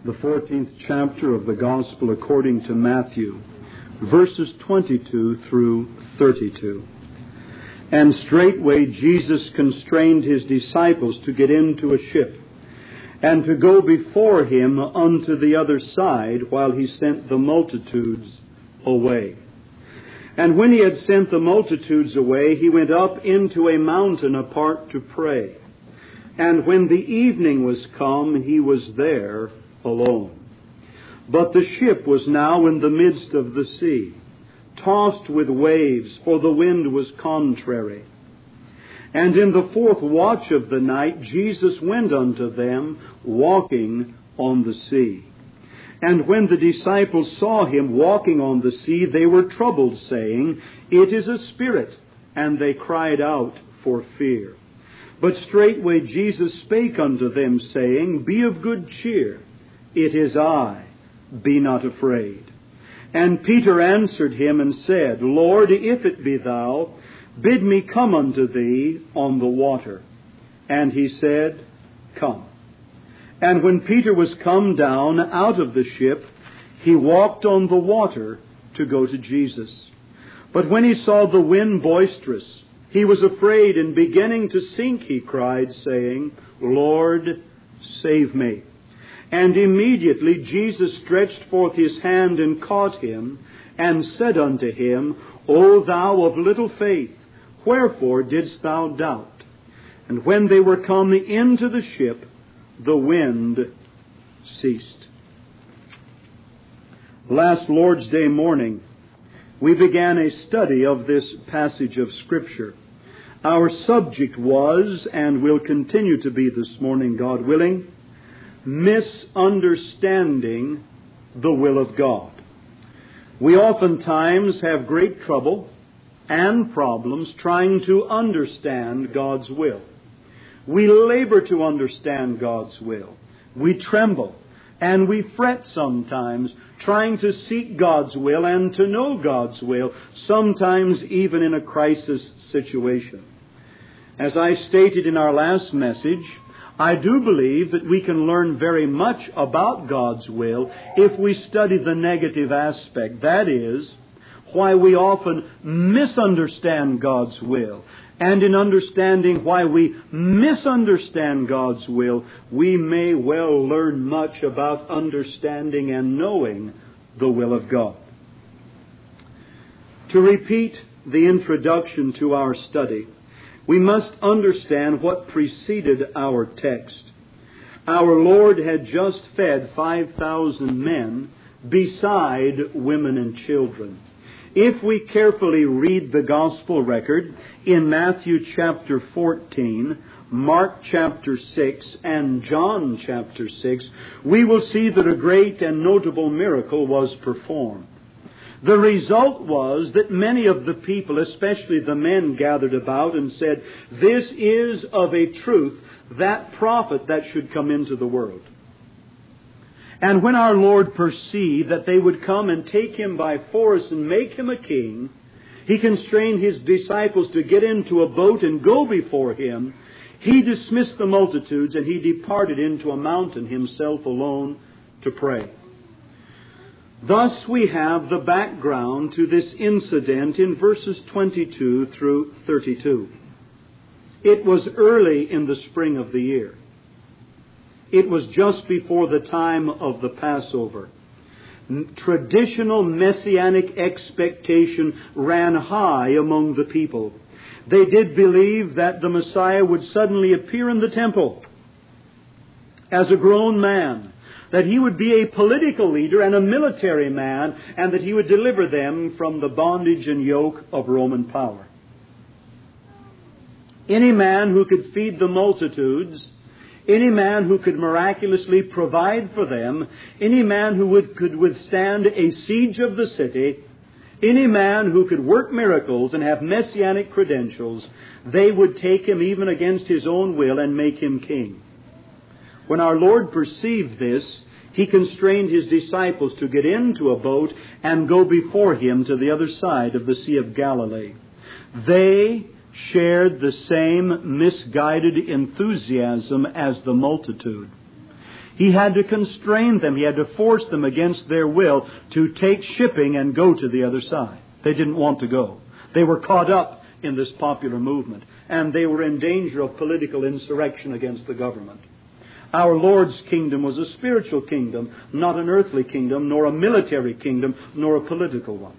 the 14th chapter of the Gospel according to Matthew, verses 22 through 32. And straightway Jesus constrained his disciples to get into a ship, and to go before him unto the other side, while he sent the multitudes away. And when he had sent the multitudes away, he went up into a mountain apart to pray. And when the evening was come, he was there alone. But the ship was now in the midst of the sea, tossed with waves, for the wind was contrary. And in the fourth watch of the night, Jesus went unto them, walking on the sea. And when the disciples saw him walking on the sea, they were troubled, saying, It is a spirit. And they cried out for fear. But straightway Jesus spake unto them, saying, Be of good cheer. It is I. Be not afraid. And Peter answered him and said, Lord, if it be thou, bid me come unto thee on the water. And he said, Come. And when Peter was come down out of the ship, he walked on the water to go to Jesus. But when he saw the wind boisterous, he was afraid, and beginning to sink, he cried, saying, Lord, save me. And immediately Jesus stretched forth his hand and caught him, and said unto him, O thou of little faith, wherefore didst thou doubt? And when they were come into the ship, the wind ceased. Last Lord's Day morning, we began a study of this passage of Scripture. Our subject was, and will continue to be this morning, God willing, misunderstanding the will of God. We oftentimes have great trouble and problems trying to understand God's will. We labor to understand God's will. We tremble and we fret sometimes trying to seek God's will and to know God's will, sometimes even in a crisis situation. As I stated in our last message, I do believe that we can learn very much about God's will if we study the negative aspect. That is, why we often misunderstand God's will. And in understanding why we misunderstand God's will, we may well learn much about understanding and knowing the will of God. To repeat the introduction to our study, we must understand what preceded our text. Our Lord had just fed 5,000 men beside women and children. If we carefully read the Gospel record in Matthew chapter 14, Mark chapter 6, and John chapter 6, we will see that a great and notable miracle was performed. The result was that many of the people, especially the men, gathered about and said, This is of a truth that prophet that should come into the world. And when our Lord perceived that they would come and take him by force and make him a king, he constrained his disciples to get into a boat and go before him. He dismissed the multitudes and he departed into a mountain himself alone to pray. Thus we have the background to this incident in verses 22 through 32. It was early in the spring of the year. It was just before the time of the Passover. Traditional messianic expectation ran high among the people. They did believe that the Messiah would suddenly appear in the temple as a grown man, that he would be a political leader and a military man, and that he would deliver them from the bondage and yoke of Roman power. Any man who could feed the multitudes, any man who could miraculously provide for them, any man who could withstand a siege of the city, any man who could work miracles and have messianic credentials, they would take him even against his own will and make him king. When our Lord perceived this, He constrained His disciples to get into a boat and go before Him to the other side of the Sea of Galilee. They shared the same misguided enthusiasm as the multitude. He had to constrain them. He had to force them against their will to take shipping and go to the other side. They didn't want to go. They were caught up in this popular movement, and they were in danger of political insurrection against the government. Our Lord's kingdom was a spiritual kingdom, not an earthly kingdom, nor a military kingdom, nor a political one.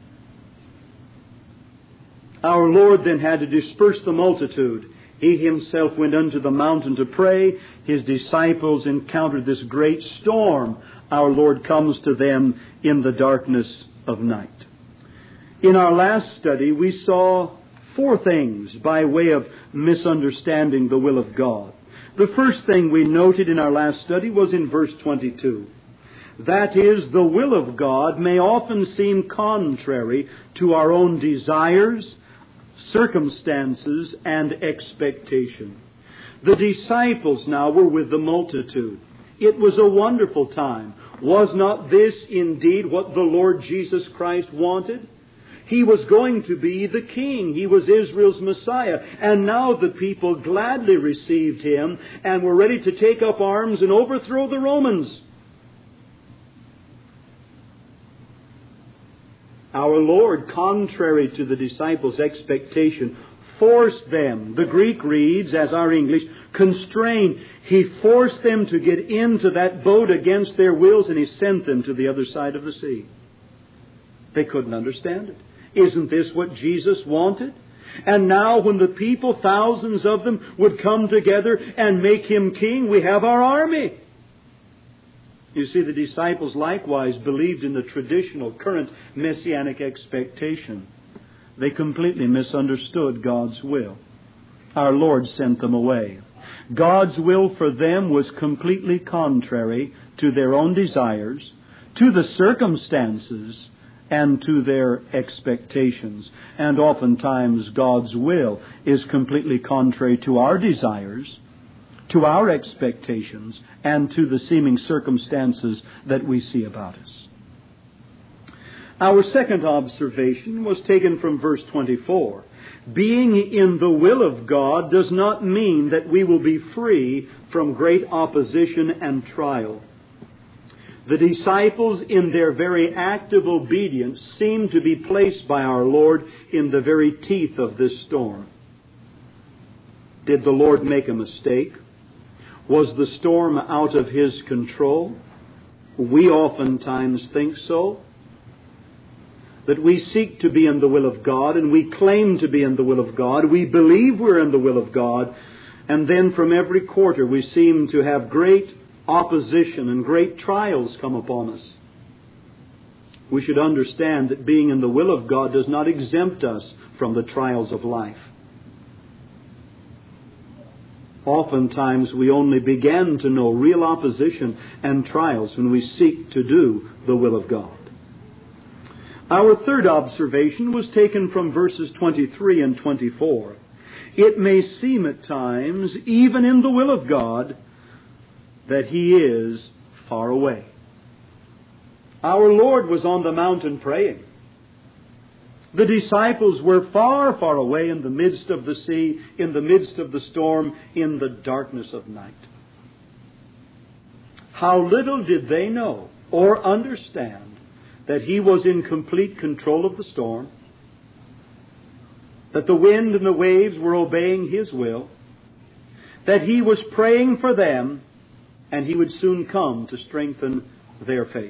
Our Lord then had to disperse the multitude. He Himself went unto the mountain to pray. His disciples encountered this great storm. Our Lord comes to them in the darkness of night. In our last study, we saw 4 things by way of misunderstanding the will of God. The first thing we noted in our last study was in verse 22. That is, the will of God may often seem contrary to our own desires, circumstances, and expectation. The disciples now were with the multitude. It was a wonderful time. Was not this indeed what the Lord Jesus Christ wanted? He was going to be the King. He was Israel's Messiah. And now the people gladly received Him and were ready to take up arms and overthrow the Romans. Our Lord, contrary to the disciples' expectation, forced them. The Greek reads, as our English, constrained. He forced them to get into that boat against their wills, and He sent them to the other side of the sea. They couldn't understand it. Isn't this what Jesus wanted? And now when the people, thousands of them, would come together and make Him king, we have our army. You see, the disciples likewise believed in the traditional, current messianic expectation. They completely misunderstood God's will. Our Lord sent them away. God's will for them was completely contrary to their own desires, to the circumstances, and to their expectations. And oftentimes God's will is completely contrary to our desires, to our expectations, and to the seeming circumstances that we see about us. Our second observation was taken from verse 24. Being in the will of God does not mean that we will be free from great opposition and trial. The disciples, in their very act of obedience, seemed to be placed by our Lord in the very teeth of this storm. Did the Lord make a mistake? Was the storm out of His control? We oftentimes think so. That we seek to be in the will of God, and we claim to be in the will of God. We believe we're in the will of God. And then from every quarter we seem to have great opposition and great trials come upon us. We should understand that being in the will of God does not exempt us from the trials of life. Oftentimes we only begin to know real opposition and trials when we seek to do the will of God. Our third observation was taken from verses 23 and 24. It may seem at times, even in the will of God, that He is far away. Our Lord was on the mountain praying. The disciples were far, far away in the midst of the sea, in the midst of the storm, in the darkness of night. How little did they know or understand that He was in complete control of the storm, that the wind and the waves were obeying His will, that He was praying for them, and He would soon come to strengthen their faith.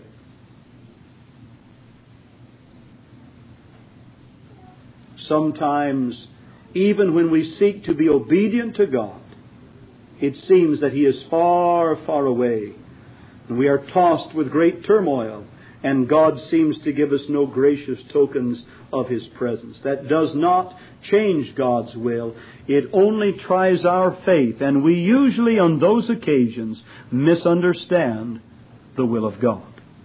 Sometimes, even when we seek to be obedient to God, it seems that He is far, far away. And we are tossed with great turmoil, and God seems to give us no gracious tokens of His presence. That does not change God's will. It only tries our faith, and we usually on those occasions misunderstand the will of God.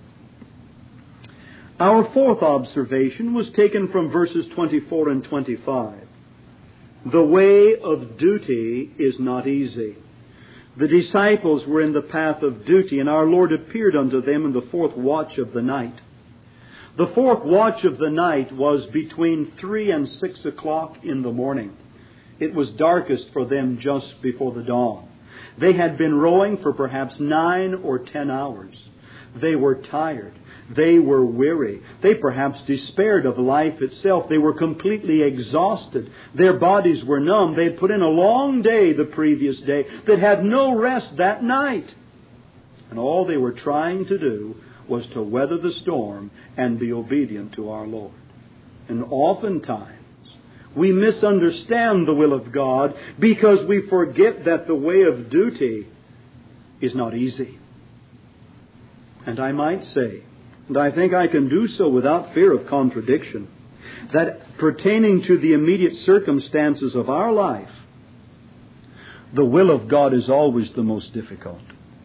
Our fourth observation was taken from verses 24 and 25. The way of duty is not easy. The disciples were in the path of duty, and our Lord appeared unto them in the fourth watch of the night. The fourth watch of the night was between 3 and 6 o'clock in the morning. It was darkest for them just before the dawn. They had been rowing for perhaps 9 or 10 hours. They were tired. They were weary. They perhaps despaired of life itself. They were completely exhausted. Their bodies were numb. They had put in a long day the previous day that had no rest that night. And all they were trying to do was to weather the storm and be obedient to our Lord. And oftentimes we misunderstand the will of God because we forget that the way of duty is not easy. And I might say, and I think I can do so without fear of contradiction, that pertaining to the immediate circumstances of our life, the will of God is always the most difficult.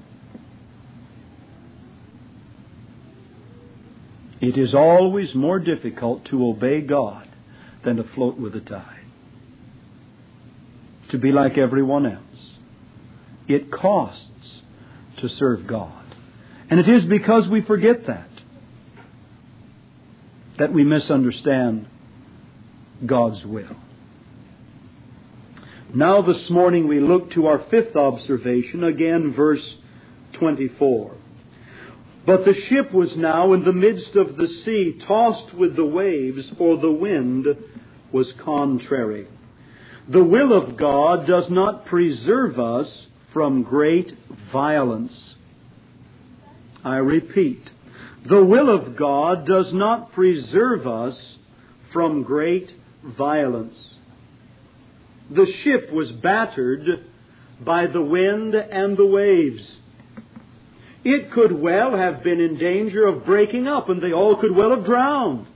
It is always more difficult to obey God than to float with the tide. To be like everyone else. It costs to serve God. And it is because we forget that we misunderstand God's will. Now this morning we look to our fifth observation, again verse 24. But the ship was now in the midst of the sea, tossed with the waves, for the wind was contrary. The will of God does not preserve us from great violence. I repeat, the will of God does not preserve us from great violence. The ship was battered by the wind and the waves. It could well have been in danger of breaking up, and they all could well have drowned.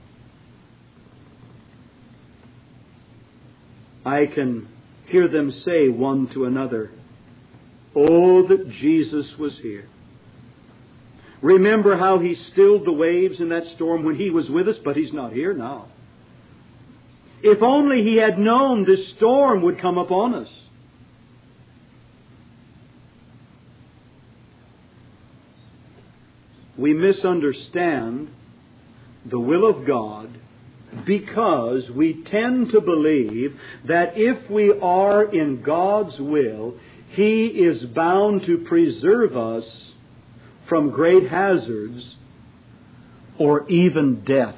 I can hear them say one to another, "Oh, that Jesus was here." Remember how He stilled the waves in that storm when He was with us, but He's not here now. If only He had known this storm would come upon us. We misunderstand the will of God because we tend to believe that if we are in God's will, He is bound to preserve us from great hazards or even death.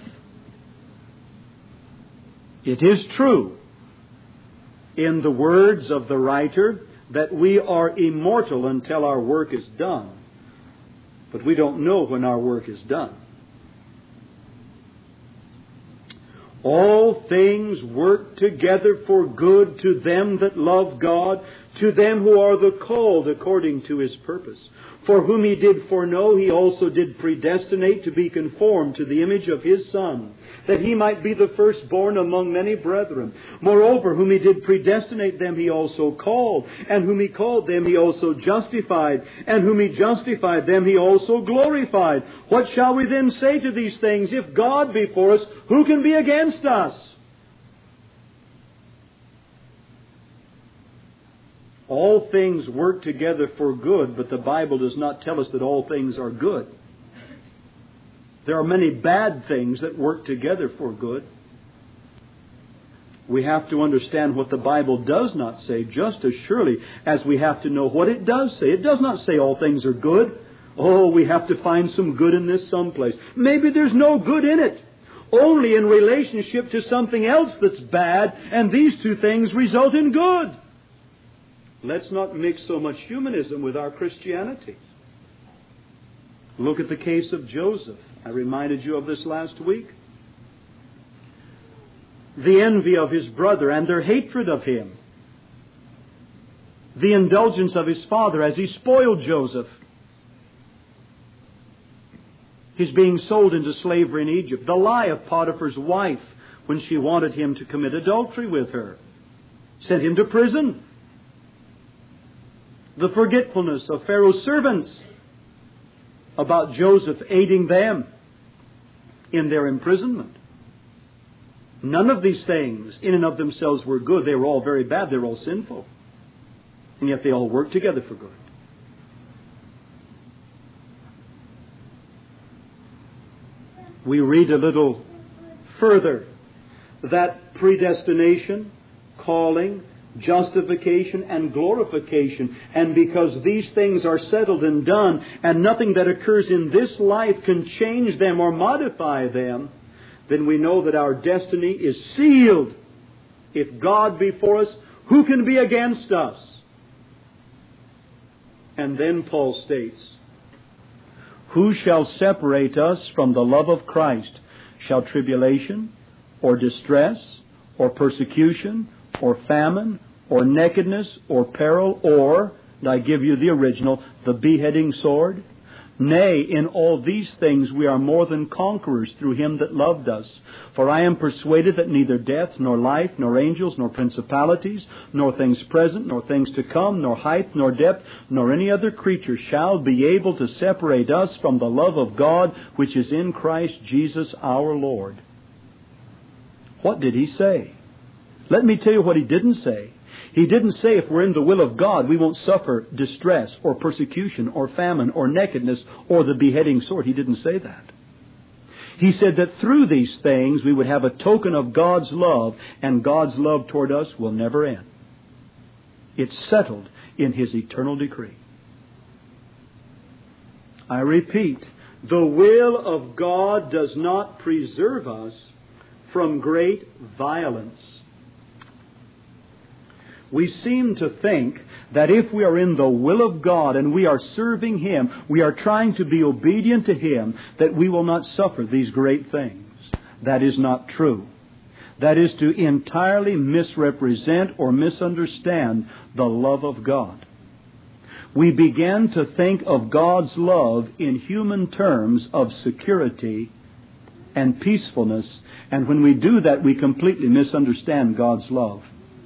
It is true, in the words of the writer, that we are immortal until our work is done. But we don't know when our work is done. All things work together for good to them that love God, to them who are the called according to His purpose. For whom He did foreknow, He also did predestinate to be conformed to the image of His Son, that He might be the firstborn among many brethren. Moreover, whom He did predestinate, them He also called. And whom He called, them He also justified. And whom He justified, them He also glorified. What shall we then say to these things? If God be for us, who can be against us? All things work together for good, but the Bible does not tell us that all things are good. There are many bad things that work together for good. We have to understand what the Bible does not say just as surely as we have to know what it does say. It does not say all things are good. Oh, we have to find some good in this someplace. Maybe there's no good in it. Only in relationship to something else that's bad, and these two things result in good. Let's not mix so much humanism with our Christianity. Look at the case of Joseph. I reminded you of this last week. The envy of his brother and their hatred of him. The indulgence of his father as he spoiled Joseph. His being sold into slavery in Egypt. The lie of Potiphar's wife when she wanted him to commit adultery with her. Sent him to prison. The forgetfulness of Pharaoh's servants about Joseph aiding them in their imprisonment. None of these things in and of themselves were good. They were all very bad. They were all sinful. And yet they all work together for good. We read a little further that predestination, calling, justification and glorification. And because these things are settled and done, and nothing that occurs in this life can change them or modify them, then we know that our destiny is sealed. If God be for us, who can be against us? And then Paul states, who shall separate us from the love of Christ? Shall tribulation, or distress, or persecution, or famine, or nakedness, or peril, or, and I give you the original, the beheading sword? Nay, in all these things we are more than conquerors through Him that loved us. For I am persuaded that neither death, nor life, nor angels, nor principalities, nor things present, nor things to come, nor height, nor depth, nor any other creature shall be able to separate us from the love of God which is in Christ Jesus our Lord. What did he say? Let me tell you what he didn't say. He didn't say if we're in the will of God, we won't suffer distress or persecution or famine or nakedness or the beheading sword. He didn't say that. He said that through these things we would have a token of God's love, and God's love toward us will never end. It's settled in His eternal decree. I repeat, the will of God does not preserve us from great violence. We seem to think that if we are in the will of God and we are serving Him, we are trying to be obedient to Him, that we will not suffer these great things. That is not true. That is to entirely misrepresent or misunderstand the love of God. We begin to think of God's love in human terms of security and peacefulness, and when we do that, we completely misunderstand God's love.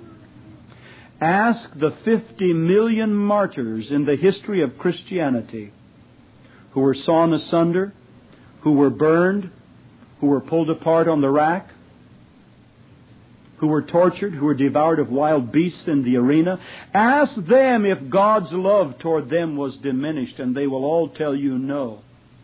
Ask the 50 million martyrs in the history of Christianity who were sawn asunder, who were burned, who were pulled apart on the rack, who were tortured, who were devoured of wild beasts in the arena. Ask them if God's love toward them was diminished, and they will all tell you no.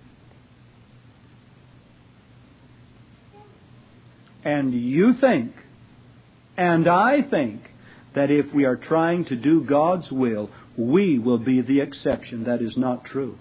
And you think, and I think, that if we are trying to do God's will, we will be the exception. That is not true.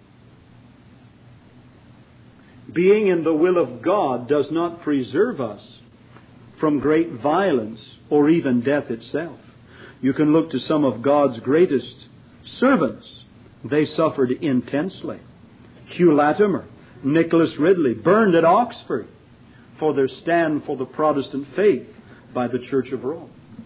Being in the will of God does not preserve us from great violence or even death itself. You can look to some of God's greatest servants. They suffered intensely. Hugh Latimer, Nicholas Ridley, burned at Oxford for their stand for the Protestant faith by the Church of Rome.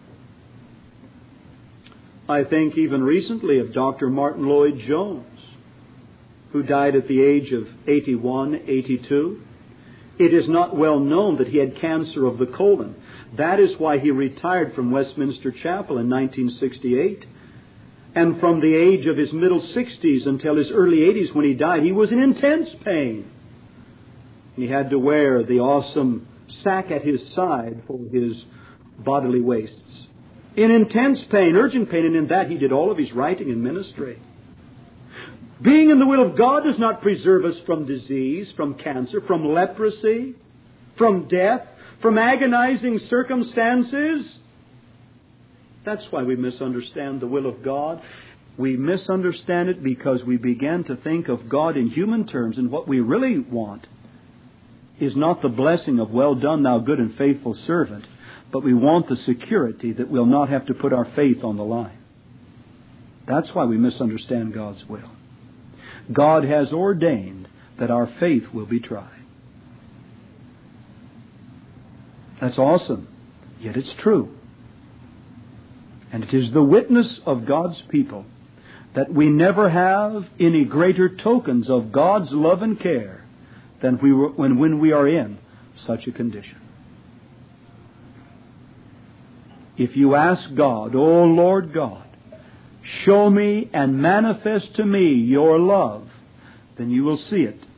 I think even recently of Dr. Martin Lloyd-Jones, who died at the age of 81, 82. It is not well known that he had cancer of the colon. That is why he retired from Westminster Chapel in 1968. And from the age of his middle 60s until his early 80s when he died, he was in intense pain. He had to wear the awesome sack at his side for his bodily wastes. In intense pain, urgent pain, and in that he did all of his writing and ministry. Being in the will of God does not preserve us from disease, from cancer, from leprosy, from death, from agonizing circumstances. That's why we misunderstand the will of God. We misunderstand it because we began to think of God in human terms, and what we really want is not the blessing of well done, thou good and faithful servant, but we want the security that we'll not have to put our faith on the line. That's why we misunderstand God's will. God has ordained that our faith will be tried. That's awesome, yet it's true. And it is the witness of God's people that we never have any greater tokens of God's love and care than when we are in such a condition. If you ask God, O Lord God, show me and manifest to me your love, then you will see it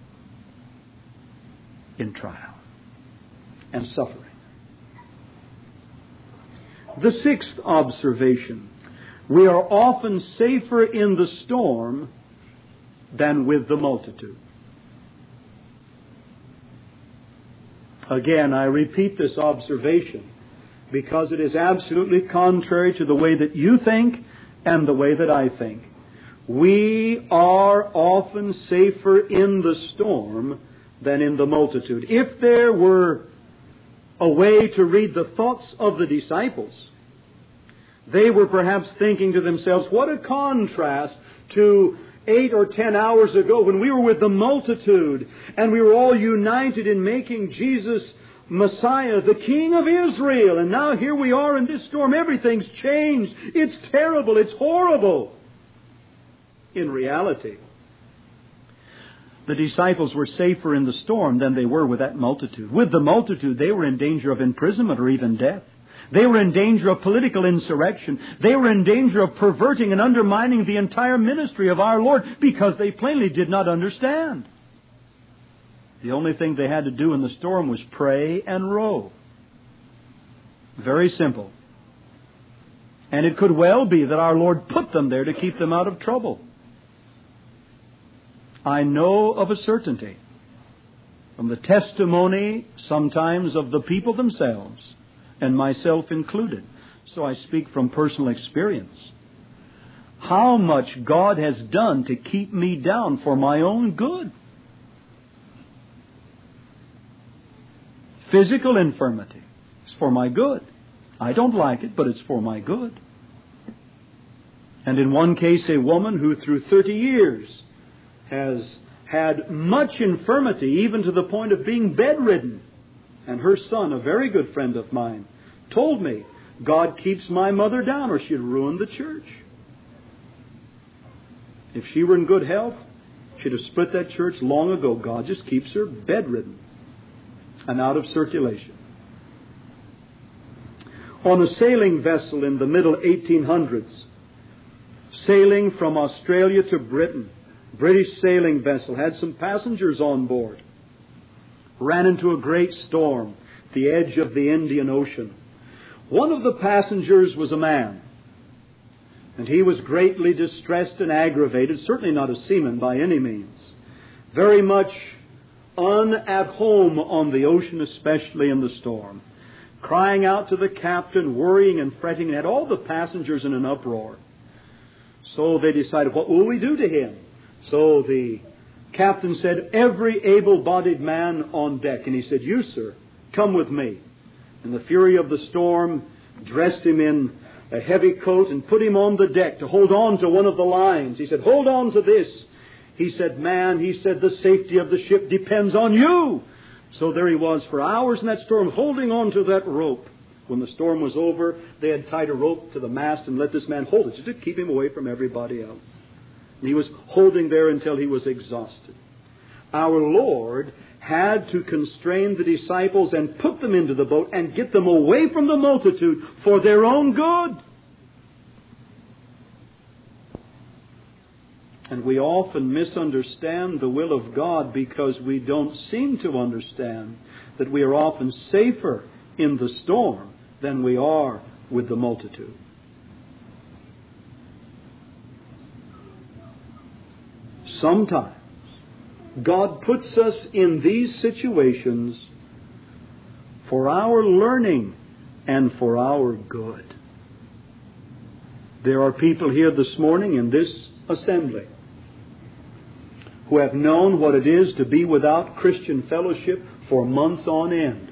in trial and suffering. The sixth observation: we are often safer in the storm than with the multitude. Again, I repeat this observation. because it is absolutely contrary to the way that you think and the way that I think. We are often safer in the storm than in the multitude. If there were a way to read the thoughts of the disciples, they were perhaps thinking to themselves, what a contrast to 8 or 10 hours ago when we were with the multitude and we were all united in making Jesus Messiah, the King of Israel. And now here we are in this storm. Everything's changed. It's terrible. It's horrible. In reality, the disciples were safer in the storm than they were with that multitude. With the multitude, they were in danger of imprisonment or even death. They were in danger of political insurrection. They were in danger of perverting and undermining the entire ministry of our Lord because they plainly did not understand. The only thing they had to do in the storm was pray and row. Very simple. And it could well be that our Lord put them there to keep them out of trouble. I know of a certainty from the testimony sometimes of the people themselves, and myself included, so I speak from personal experience, how much God has done to keep me down for my own good. Physical infirmity is for my good. I don't like it, but it's for my good. And in one case, a woman who through 30 years has had much infirmity, even to the point of being bedridden. And her son, a very good friend of mine, told me, God keeps my mother down or she'd ruin the church. If she were in good health, she'd have split that church long ago. God just keeps her bedridden and out of circulation. On a sailing vessel in the middle 1800s, sailing from Australia to Britain, British sailing vessel, had some passengers on board. Ran into a great storm at the edge of the Indian Ocean. One of the passengers was a man, and he was greatly distressed and aggravated, certainly not a seaman by any means. Very much at home on the ocean, especially in the storm. Crying out to the captain, worrying and fretting, and had all the passengers in an uproar. So they decided, what will we do to him? So the captain said, every able-bodied man on deck. And he said, you, sir, come with me. In the fury of the storm, dressed him in a heavy coat and put him on the deck to hold on to one of the lines. He said, hold on to this. He said, man, he said, the safety of the ship depends on you. So there he was for hours in that storm, holding on to that rope. When the storm was over, they had tied a rope to the mast and let this man hold it, just to keep him away from everybody else. And he was holding there until he was exhausted. Our Lord had to constrain the disciples and put them into the boat and get them away from the multitude for their own good. And we often misunderstand the will of God because we don't seem to understand that we are often safer in the storm than we are with the multitude. Sometimes God puts us in these situations for our learning and for our good. There are people here this morning in this assembly who have known what it is to be without Christian fellowship for months on end.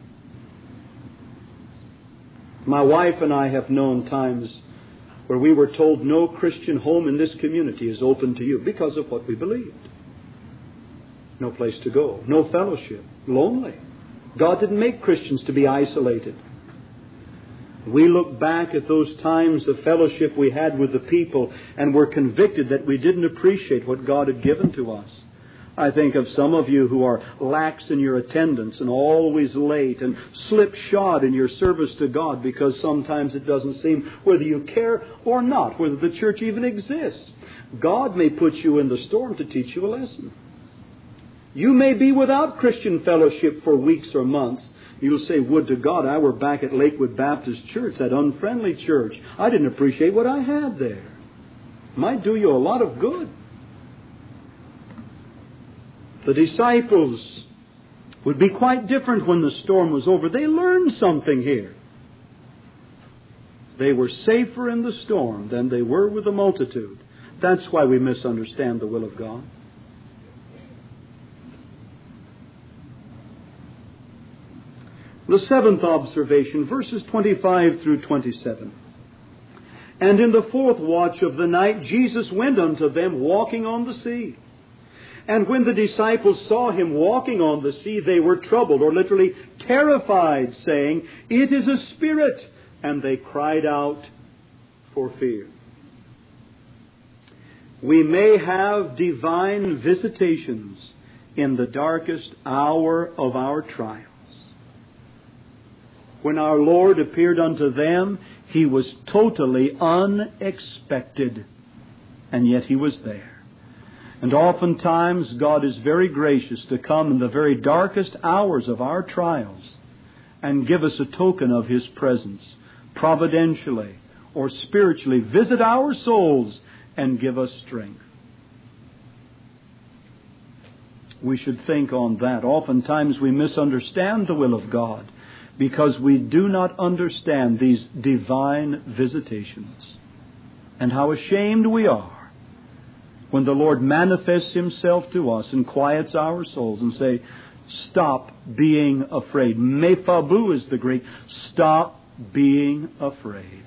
My wife and I have known times where we were told no Christian home in this community is open to you because of what we believed. No place to go, no fellowship, lonely. God didn't make Christians to be isolated. We look back at those times of fellowship we had with the people and were convicted that we didn't appreciate what God had given to us. I think of some of you who are lax in your attendance and always late and slipshod in your service to God because sometimes it doesn't seem whether you care or not, whether the church even exists. God may put you in the storm to teach you a lesson. You may be without Christian fellowship for weeks or months. You'll say, would to God I were back at Lakewood Baptist Church, that unfriendly church. I didn't appreciate what I had there. It might do you a lot of good. The disciples would be quite different when the storm was over. They learned something here. They were safer in the storm than they were with the multitude. That's why we misunderstand the will of God. The seventh observation, verses 25 through 27. And in the fourth watch of the night, Jesus went unto them walking on the sea. And when the disciples saw him walking on the sea, they were troubled, or literally terrified, saying, It is a spirit. And they cried out for fear. We may have divine visitations in the darkest hour of our trials. When our Lord appeared unto them, He was totally unexpected, and yet He was there. And oftentimes God is very gracious to come in the very darkest hours of our trials and give us a token of His presence, providentially or spiritually visit our souls and give us strength. We should think on that. Oftentimes we misunderstand the will of God because we do not understand these divine visitations. And how ashamed we are when the Lord manifests Himself to us and quiets our souls and say, stop being afraid. Mephabu is the Greek. Stop being afraid.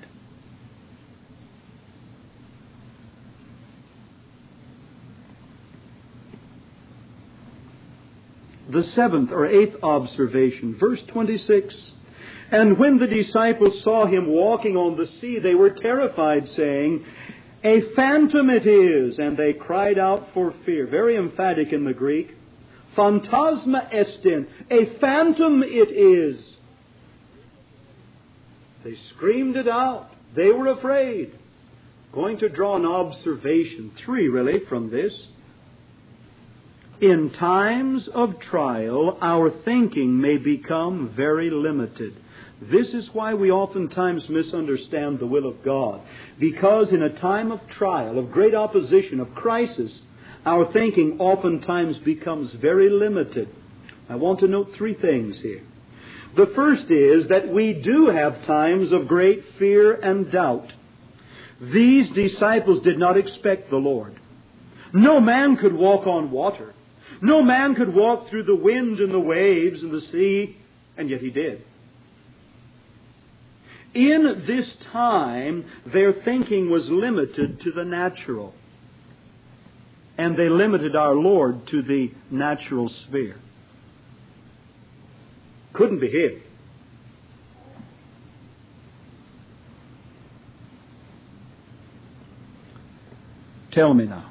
The seventh or eighth observation, verse 26. And when the disciples saw Him walking on the sea, they were terrified, saying, A phantom it is. And they cried out for fear. Very emphatic in the Greek. Phantasma estin. A phantom it is. They screamed it out. They were afraid. Going to draw an observation, three really, from this. In times of trial, our thinking may become very limited. This is why we oftentimes misunderstand the will of God. Because in a time of trial, of great opposition, of crisis, our thinking oftentimes becomes very limited. I want to note three things here. The first is that we do have times of great fear and doubt. These disciples did not expect the Lord. No man could walk on water. No man could walk through the wind and the waves and the sea, and yet He did. In this time, their thinking was limited to the natural. And they limited our Lord to the natural sphere. Couldn't be Him. Tell me now,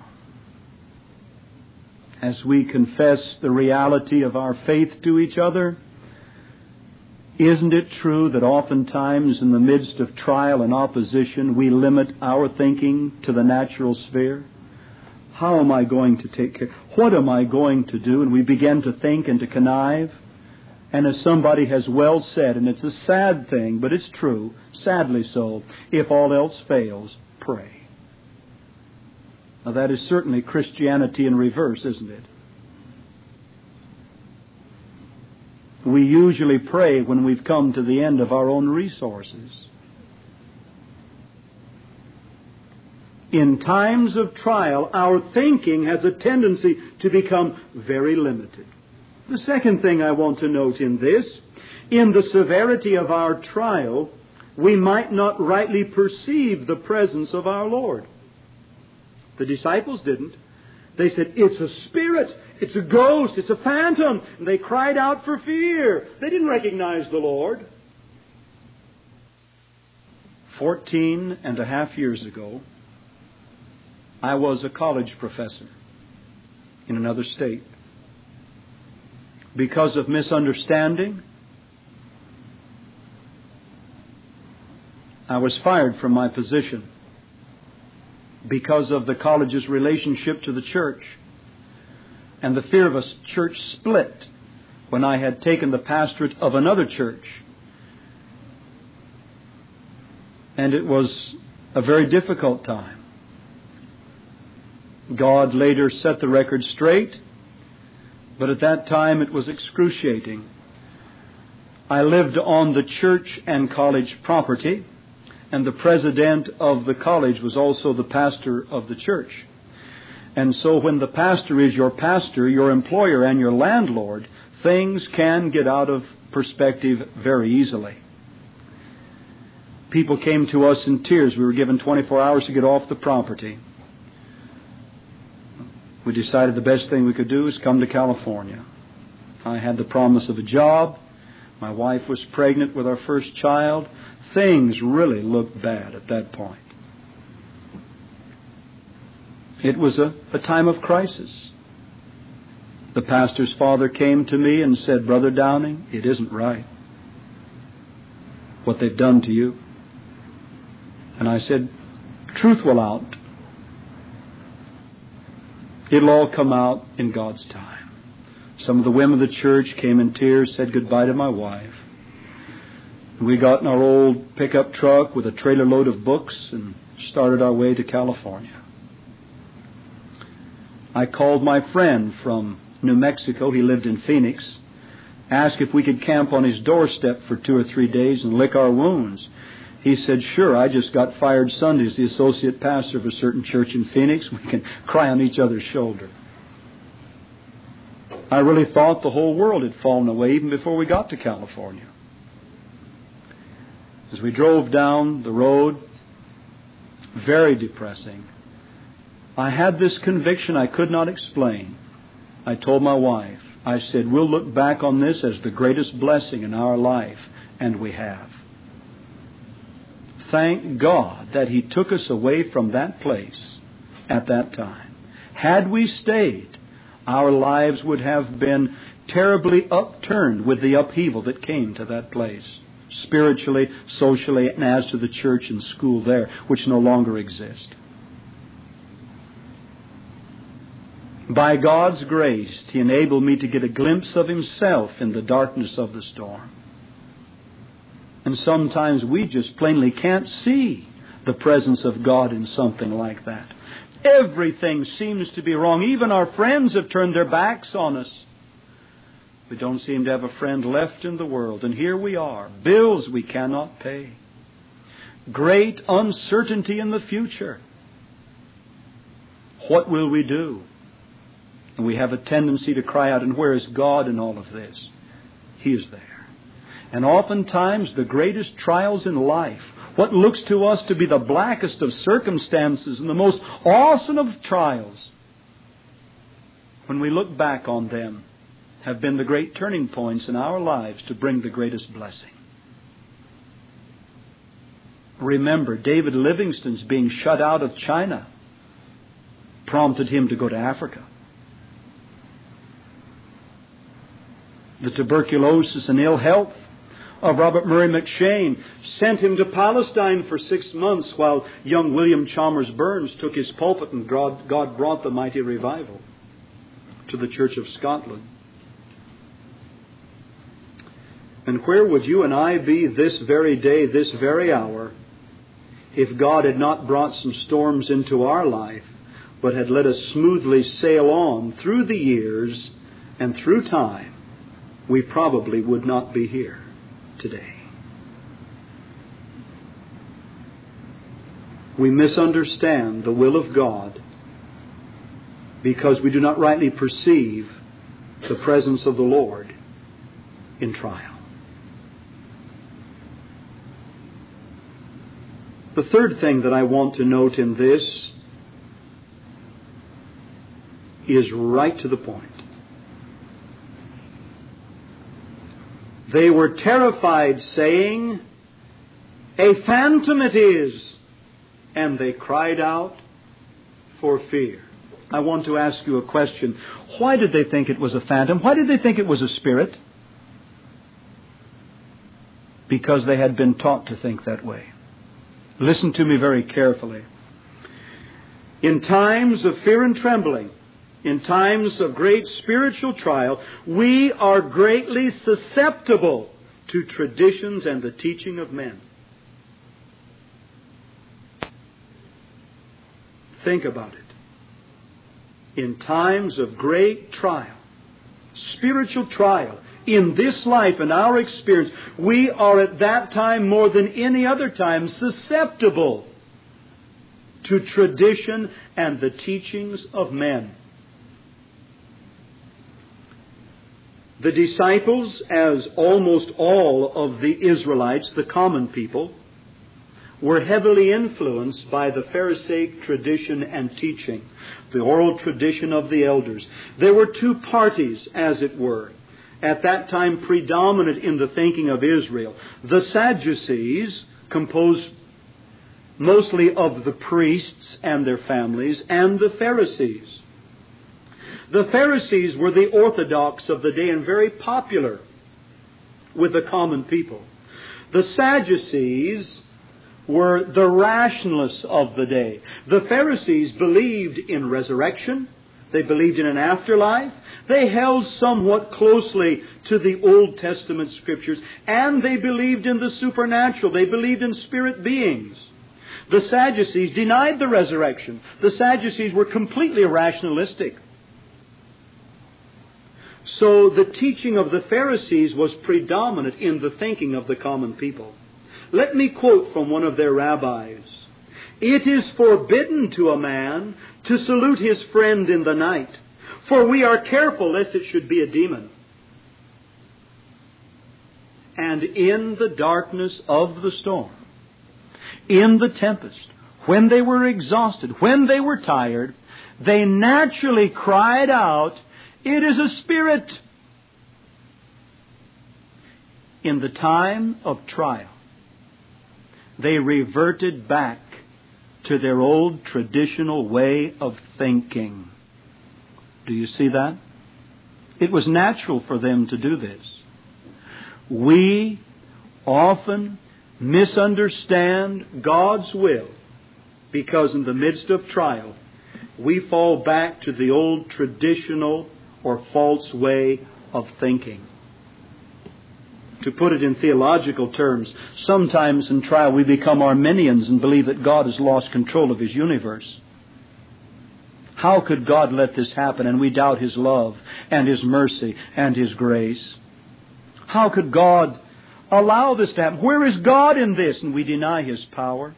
as we confess the reality of our faith to each other, isn't it true that oftentimes in the midst of trial and opposition we limit our thinking to the natural sphere? How am I going to take care? What am I going to do? And we begin to think and to connive. And as somebody has well said, and it's a sad thing, but it's true, sadly so, if all else fails, pray. Now that is certainly Christianity in reverse, isn't it? We usually pray when we've come to the end of our own resources. In times of trial, our thinking has a tendency to become very limited. The second thing I want to note in this, in the severity of our trial, we might not rightly perceive the presence of our Lord. The disciples didn't. They said, it's a spirit, it's a ghost, it's a phantom. And they cried out for fear. They didn't recognize the Lord. 14.5 years ago, I was a college professor in another state. Because of misunderstanding, I was fired from my position. Because of the college's relationship to the church and the fear of a church split when I had taken the pastorate of another church. And it was a very difficult time. God later set the record straight, but at that time it was excruciating. I lived on the church and college property, And the president of the college was also the pastor of the church. And so when the pastor is your pastor, your employer, and your landlord, things can get out of perspective very easily. People came to us in tears. We were given 24 hours to get off the property. We decided the best thing we could do is come to California. I had the promise of a job. My wife was pregnant with our first child. Things really looked bad at that point. It was a time of crisis. The pastor's father came to me and said, "Brother Downing, it isn't right what they've done to you." And I said, "Truth will out. It'll all come out in God's time." Some of the women of the church came in tears, said goodbye to my wife. We got in our old pickup truck with a trailer load of books and started our way to California. I called my friend from New Mexico. He lived in Phoenix. Asked if we could camp on his doorstep for 2 or 3 days and lick our wounds. He said, "Sure, I just got fired Sunday as the associate pastor of a certain church in Phoenix. We can cry on each other's shoulder." I really thought the whole world had fallen away even before we got to California. As we drove down the road, very depressing, I had this conviction I could not explain. I told my wife, I said, "We'll look back on this as the greatest blessing in our life," and we have. Thank God that He took us away from that place at that time. Had we stayed, our lives would have been terribly upturned with the upheaval that came to that place, spiritually, socially, and as to the church and school there, which no longer exist. By God's grace, He enabled me to get a glimpse of Himself in the darkness of the storm. And sometimes we just plainly can't see the presence of God in something like that. Everything seems to be wrong. Even our friends have turned their backs on us. We don't seem to have a friend left in the world. And here we are, bills we cannot pay. Great uncertainty in the future. What will we do? And we have a tendency to cry out, "And where is God in all of this?" He is there. And oftentimes the greatest trials in life, what looks to us to be the blackest of circumstances and the most awesome of trials, when we look back on them, have been the great turning points in our lives to bring the greatest blessing. Remember, David Livingstone's being shut out of China prompted him to go to Africa. The tuberculosis and ill health of Robert Murray McCheyne sent him to Palestine for 6 months while young William Chalmers Burns took his pulpit, and God brought the mighty revival to the Church of Scotland. And where would you and I be this very day, this very hour, if God had not brought some storms into our life, but had let us smoothly sail on through the years and through time? We probably would not be here today. We misunderstand the will of God because we do not rightly perceive the presence of the Lord in trial. The third thing that I want to note in this is right to the point. They were terrified, saying, "A phantom it is," and they cried out for fear. I want to ask you a question. Why did they think it was a phantom? Why did they think it was a spirit? Because they had been taught to think that way. Listen to me very carefully. In times of fear and trembling, in times of great spiritual trial, we are greatly susceptible to traditions and the teaching of men. Think about it. In times of great trial, spiritual trial, in this life and our experience, we are at that time more than any other time susceptible to tradition and the teachings of men. The disciples, as almost all of the Israelites, the common people, were heavily influenced by the Pharisaic tradition and teaching, the oral tradition of the elders. There were two parties, as it were, at that time predominant in the thinking of Israel. The Sadducees, composed mostly of the priests and their families, and the Pharisees. The Pharisees were the orthodox of the day and very popular with the common people. The Sadducees were the rationalists of the day. The Pharisees believed in resurrection. They believed in an afterlife. They held somewhat closely to the Old Testament Scriptures. And they believed in the supernatural. They believed in spirit beings. The Sadducees denied the resurrection. The Sadducees were completely rationalistic. So the teaching of the Pharisees was predominant in the thinking of the common people. Let me quote from one of their rabbis. "It is forbidden to a man to salute his friend in the night, for we are careful lest it should be a demon. And in the darkness of the storm, in the tempest, when they were exhausted, when they were tired, they naturally cried out, 'It is a spirit!' In the time of trial, they reverted back to their old traditional way of thinking." Do you see that? It was natural for them to do this. We often misunderstand God's will because in the midst of trial, we fall back to the old traditional or false way of thinking. To put it in theological terms, sometimes in trial we become Arminians and believe that God has lost control of His universe. How could God let this happen? And we doubt His love and His mercy and His grace. How could God allow this to happen? Where is God in this? And we deny His power.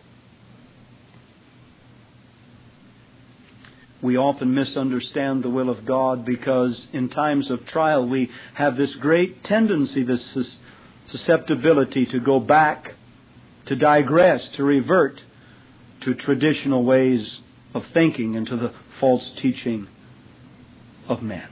We often misunderstand the will of God because in times of trial we have this great tendency, this susceptibility to go back, to digress, to revert to traditional ways of thinking and to the false teaching of men.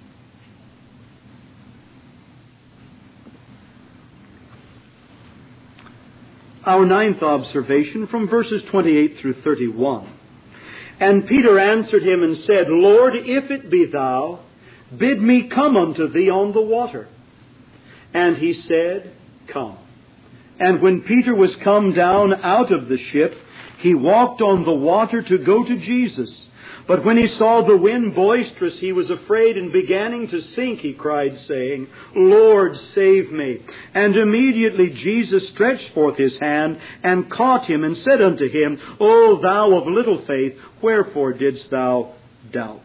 Our ninth observation from verses 28 through 31. "And Peter answered him and said, Lord, if it be thou, bid me come unto thee on the water. And he said, Come. And when Peter was come down out of the ship, he walked on the water to go to Jesus. But when he saw the wind boisterous, he was afraid, and beginning to sink, he cried, saying, Lord, save me. And immediately Jesus stretched forth his hand and caught him and said unto him, O thou of little faith, wherefore didst thou doubt?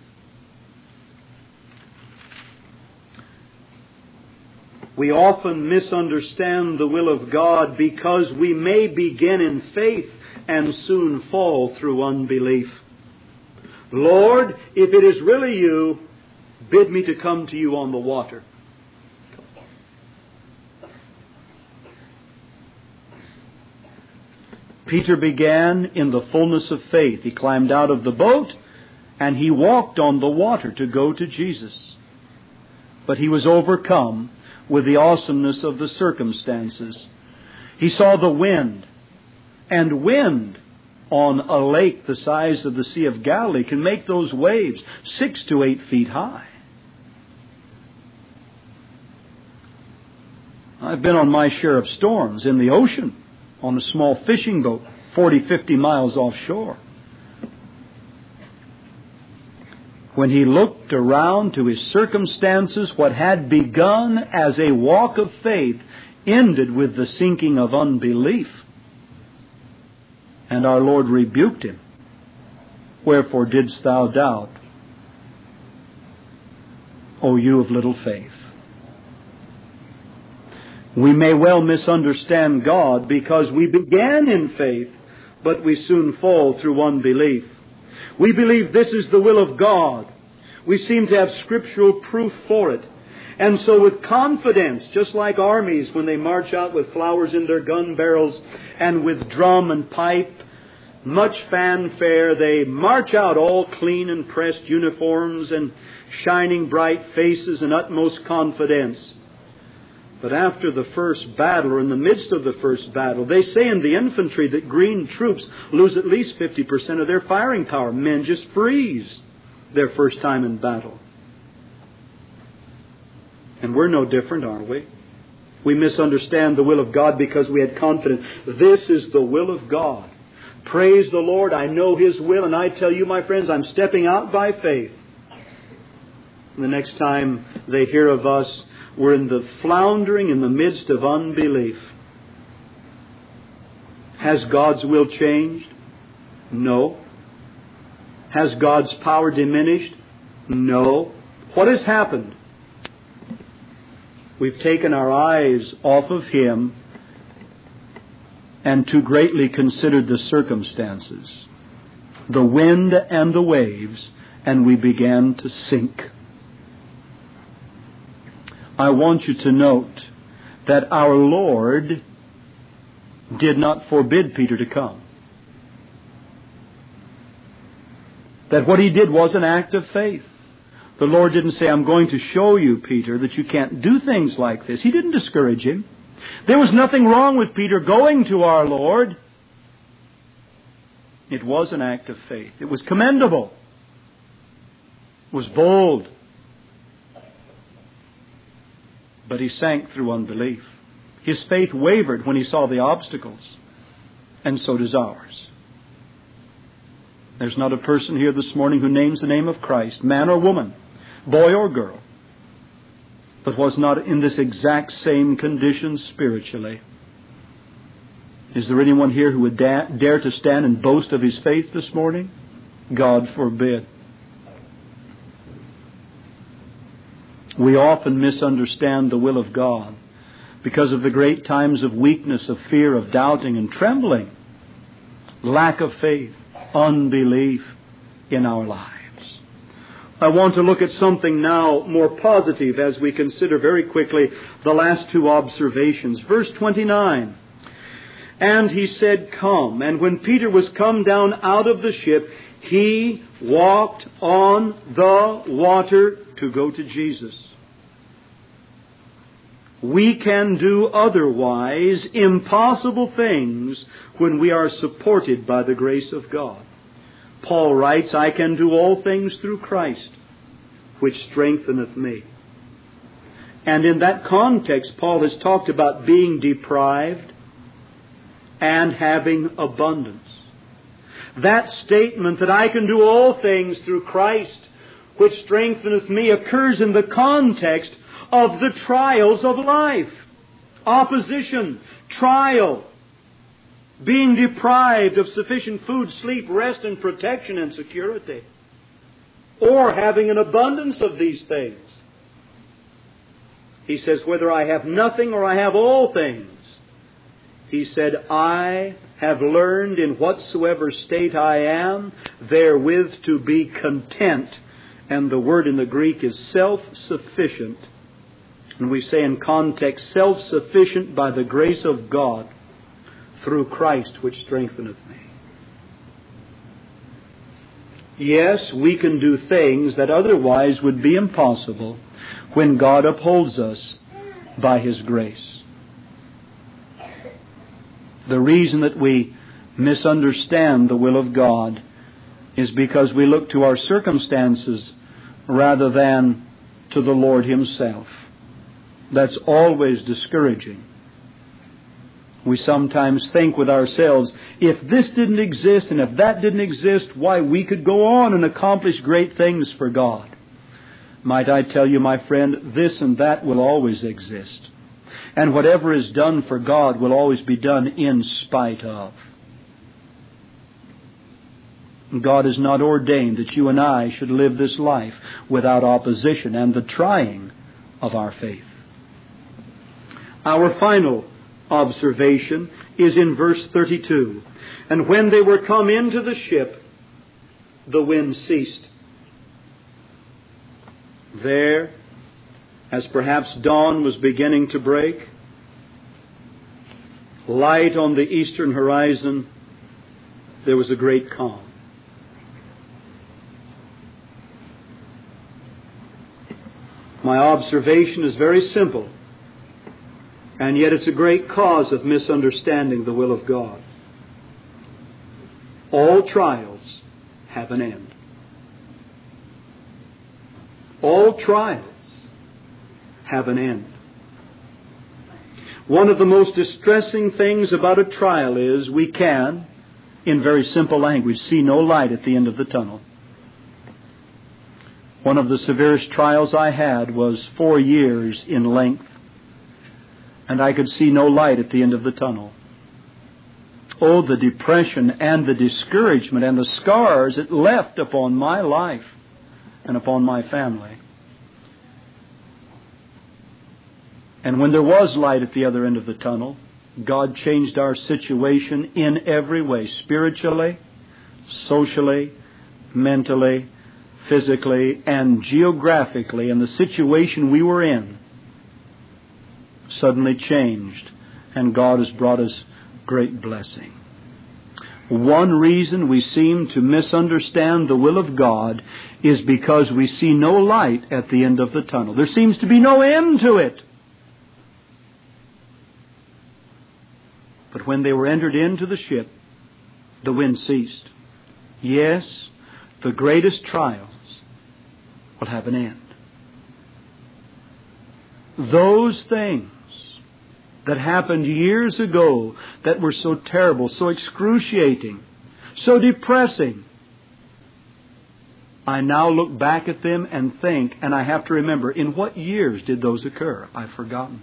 We often misunderstand the will of God because we may begin in faith and soon fall through unbelief. Lord, if it is really you, bid me to come to you on the water. Peter began in the fullness of faith. He climbed out of the boat and he walked on the water to go to Jesus. But he was overcome with the awesomeness of the circumstances. He saw the wind, and wind on a lake the size of the Sea of Galilee can make those waves 6 to 8 feet high. I've been on my share of storms in the ocean on a small fishing boat 40, 50 miles offshore. When he looked around to his circumstances, what had begun as a walk of faith ended with the sinking of unbelief. And our Lord rebuked him. Wherefore didst thou doubt, O you of little faith? We may well misunderstand God because we began in faith, but we soon fall through unbelief. We believe this is the will of God. We seem to have scriptural proof for it. And so with confidence, just like armies when they march out with flowers in their gun barrels and with drum and pipe, much fanfare, they march out all clean and pressed uniforms and shining bright faces and utmost confidence. But after the first battle, or in the midst of the first battle, they say in the infantry that green troops lose at least 50% of their firing power. Men just freeze their first time in battle. And we're no different, aren't we? We misunderstand the will of God because we had confidence. This is the will of God. Praise the Lord, I know His will, and I tell you, my friends, I'm stepping out by faith. And the next time they hear of us, we're in the floundering in the midst of unbelief. Has God's will changed? No. Has God's power diminished? No. What has happened? We've taken our eyes off of Him and too greatly considered the circumstances, the wind and the waves, and we began to sink. I want you to note that our Lord did not forbid Peter to come. That what He did was an act of faith. The Lord didn't say, I'm going to show you, Peter, that you can't do things like this. He didn't discourage him. There was nothing wrong with Peter going to our Lord. It was an act of faith. It was commendable. It was bold. But he sank through unbelief. His faith wavered when he saw the obstacles. And so does ours. There's not a person here this morning who names the name of Christ, man or woman, boy or girl, but was not in this exact same condition spiritually. Is there anyone here who would dare to stand and boast of his faith this morning? God forbid. We often misunderstand the will of God because of the great times of weakness, of fear, of doubting and trembling, lack of faith, unbelief in our lives. I want to look at something now more positive as we consider very quickly the last two observations. Verse 29. And he said, Come. And when Peter was come down out of the ship, he walked on the water to go to Jesus. We can do otherwise impossible things when we are supported by the grace of God. Paul writes, I can do all things through Christ, which strengtheneth me. And in that context, Paul has talked about being deprived and having abundance. That statement that I can do all things through Christ, which strengtheneth me, occurs in the context of the trials of life. Opposition, trial, being deprived of sufficient food, sleep, rest, and protection and security, or having an abundance of these things. He says, whether I have nothing or I have all things, he said, I have learned in whatsoever state I am, therewith to be content. And the word in the Greek is self-sufficient. And we say in context, self-sufficient by the grace of God through Christ which strengtheneth me. Yes, we can do things that otherwise would be impossible when God upholds us by His grace. The reason that we misunderstand the will of God is because we look to our circumstances rather than to the Lord Himself. That's always discouraging. We sometimes think with ourselves, if this didn't exist and if that didn't exist, why, we could go on and accomplish great things for God. Might I tell you, my friend, this and that will always exist. And whatever is done for God will always be done in spite of. God has not ordained that you and I should live this life without opposition and the trying of our faith. Our final observation is in verse 32. And when they were come into the ship, the wind ceased. There, as perhaps dawn was beginning to break, light on the eastern horizon, there was a great calm. My observation is very simple, and yet it's a great cause of misunderstanding the will of God. All trials have an end. All trials have an end. One of the most distressing things about a trial is we can, in very simple language, see no light at the end of the tunnel. One of the severest trials I had was 4 years in length, and I could see no light at the end of the tunnel. Oh, the depression and the discouragement and the scars it left upon my life and upon my family. And when there was light at the other end of the tunnel, God changed our situation in every way, spiritually, socially, mentally, physically, and geographically. And the situation we were in suddenly changed, and God has brought us great blessing. One reason we seem to misunderstand the will of God is because we see no light at the end of the tunnel. There seems to be no end to it. But when they were entered into the ship, the wind ceased. Yes, the greatest trials will have an end. Those things that happened years ago that were so terrible, so excruciating, so depressing, I now look back at them and think, and I have to remember, in what years did those occur? I've forgotten.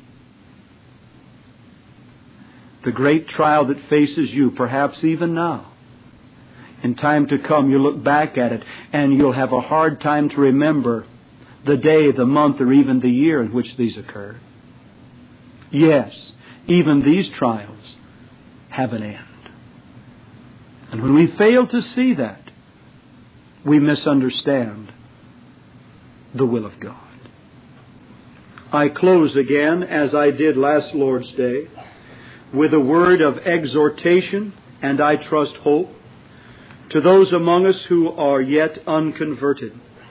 The great trial that faces you, perhaps even now, in time to come, you'll look back at it and you'll have a hard time to remember the day, the month, or even the year in which these occurred. Yes, even these trials have an end. And when we fail to see that, we misunderstand the will of God. I close again, as I did last Lord's Day, with a word of exhortation and, I trust, hope to those among us who are yet unconverted.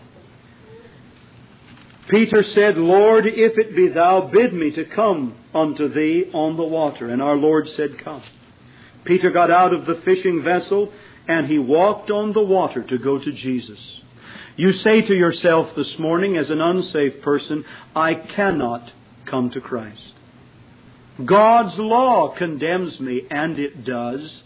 Peter said, Lord, if it be Thou, bid me to come unto Thee on the water. And our Lord said, come. Peter got out of the fishing vessel and he walked on the water to go to Jesus. You say to yourself this morning as an unsaved person, I cannot come to Christ. God's law condemns me, and it does.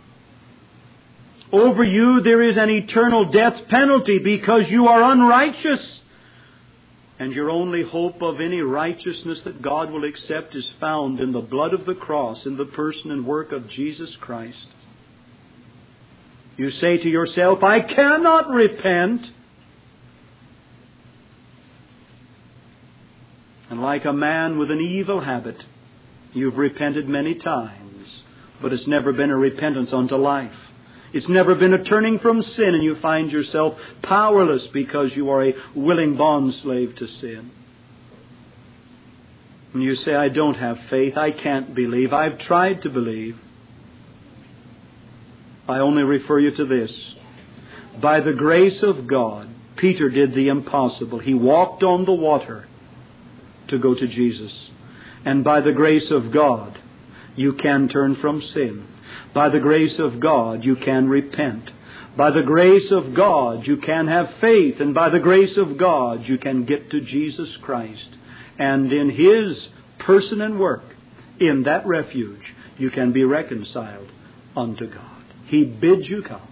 Over you there is an eternal death penalty because you are unrighteous. And your only hope of any righteousness that God will accept is found in the blood of the cross, in the person and work of Jesus Christ. You say to yourself, I cannot repent. And like a man with an evil habit, you've repented many times, but it's never been a repentance unto life. It's never been a turning from sin, and you find yourself powerless because you are a willing bondslave to sin. And you say, I don't have faith. I can't believe. I've tried to believe. I only refer you to this. By the grace of God, Peter did the impossible. He walked on the water to go to Jesus. And by the grace of God, you can turn from sin. By the grace of God, you can repent. By the grace of God, you can have faith. And by the grace of God, you can get to Jesus Christ. And in His person and work, in that refuge, you can be reconciled unto God. He bids you come.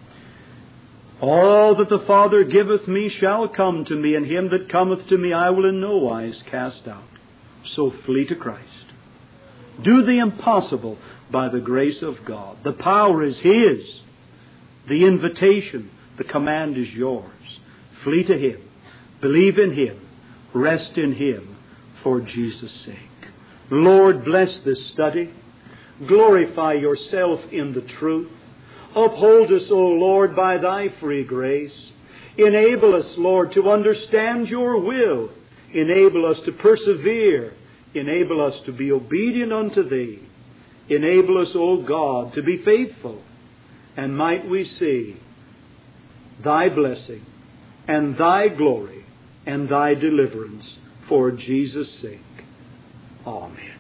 All that the Father giveth me shall come to me, and him that cometh to me I will in no wise cast out. So flee to Christ. Do the impossible by the grace of God. The power is His. The invitation, the command is yours. Flee to Him. Believe in Him. Rest in Him for Jesus' sake. Lord, bless this study. Glorify yourself in the truth. Uphold us, O Lord, by thy free grace. Enable us, Lord, to understand your will. Enable us to persevere. Enable us to be obedient unto thee. Enable us, O God, to be faithful. And might we see thy blessing and thy glory and thy deliverance for Jesus' sake. Amen.